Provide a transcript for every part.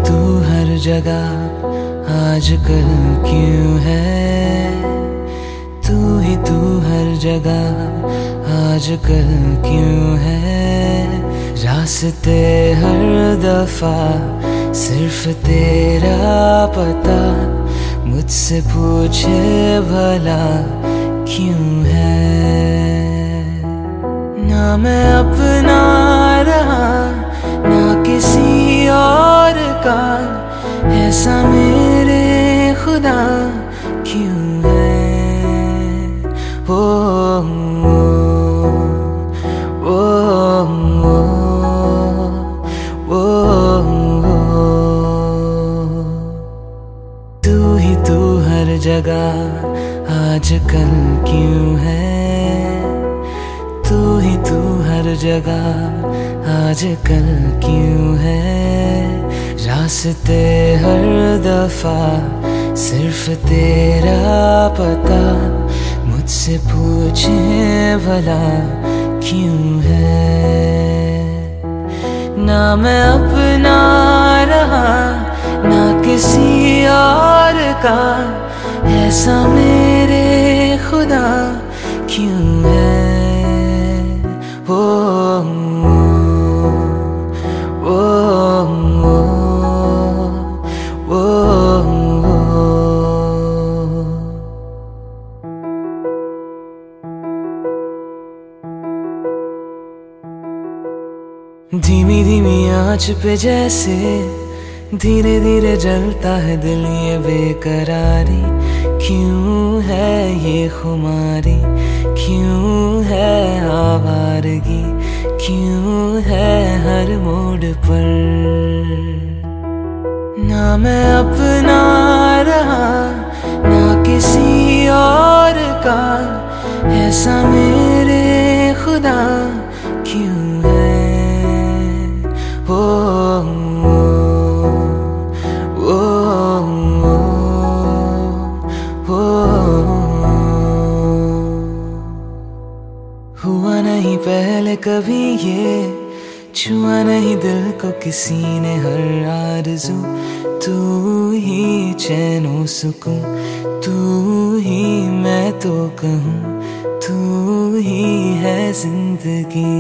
तू हर जगह आजकल क्यों है, तू हर जगह आजकल क्यों है। रास्ते हर दफा सिर्फ तेरा पता, मुझसे पूछे भला क्यों है। ना मैं अपना रहा ना किसी और का, ऐसा मेरे खुदा क्यों है। ओ, ओ, ओ, ओ, तू हर जगह आजकल क्यों है, तू हर जगह आजकल क्यों है। रास्ते हर दफा सिर्फ तेरा पता, मुझसे पूछे भला क्यों है। ना मैं अपना रहा ना किसी और का, ऐसा मेरे खुदा क्यों है। ओ, ओ, ओ, ओ, धीमी धीमी आंच पे जैसे धीरे धीरे जलता है दिल, ये बेकरारी क्यों है, ये खुमारी क्यों है, आवारगी क्यों है हर मोड़ पर। ना मैं अपना रहा ना किसी और का, ऐसा मेरे खुदा क्यों है। ओ, ओ, ओ, हुआ नहीं पहले कभी ये, छुआ नहीं दिल को किसी ने हर आरज़ू। तू ही चैनो सुकून, तू ही मैं तो कहूँ, तू ही है जिंदगी।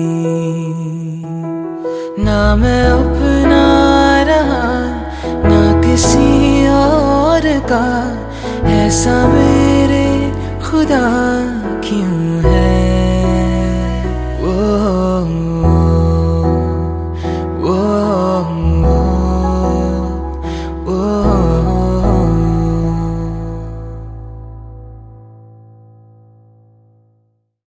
ना मैं अपना रहा ना किसी और का, ऐसा मेरे खुदा